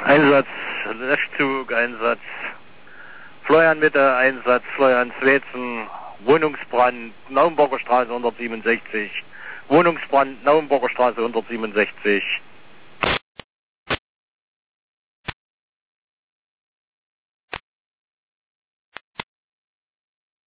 Einsatz Löschzug, Einsatz Florian Mitte, Einsatz Florian Zwetzen, Wohnungsbrand Naumburger Straße 167, Wohnungsbrand Naumburger Straße 167.